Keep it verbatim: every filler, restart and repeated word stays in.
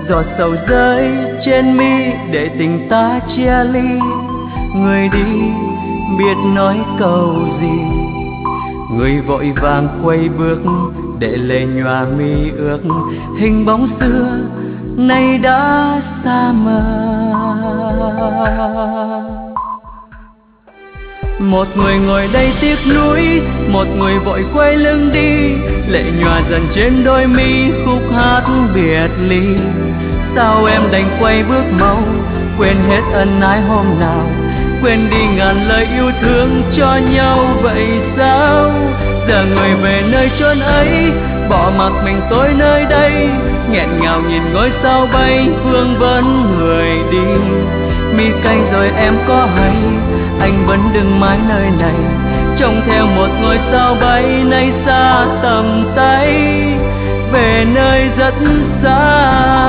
giọt sầu rơi trên mi để tình ta chia ly. Người đi biết nói câu gì, người vội vàng quay bước để lệ nhòa mi ước. Hình bóng xưa nay đã xa mờ. Một người ngồi đây tiếc nuối, một người vội quay lưng đi. Lệ nhòa dần trên đôi mi khúc hát biệt ly. Sao em đành quay bước mau, quên hết ân ái hôm nào, quên đi ngàn lời yêu thương cho nhau vậy sao? Giờ người về nơi chốn ấy, bỏ mặc mình tôi nơi đây, nghẹn ngào nhìn ngôi sao bay phương vấn người đi. Mi cay rồi em có hay, anh vẫn đừng mãi nơi này, trông theo một ngôi sao bay nay xa tầm tay, về nơi rất xa.